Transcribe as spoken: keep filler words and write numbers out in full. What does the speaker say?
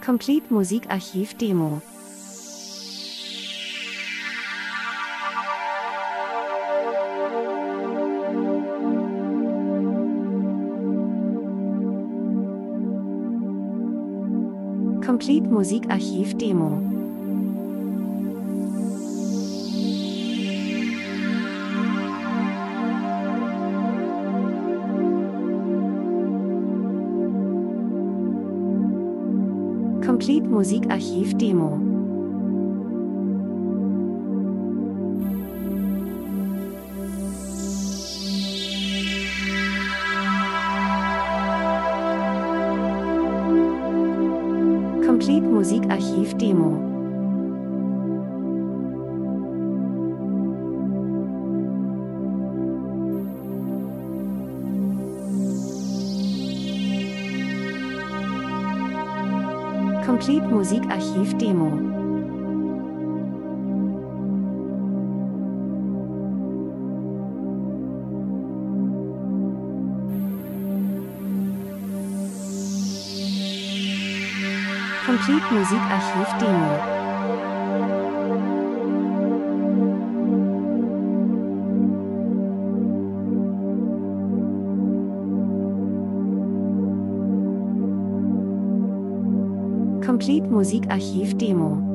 Complete Musikarchiv Demo. Complete Musikarchiv Demo. Complete Musikarchiv Demo. Complete Musikarchiv Demo. Complete Musikarchiv Demo. Complete Musikarchiv Demo. Complete Musikarchiv Demo.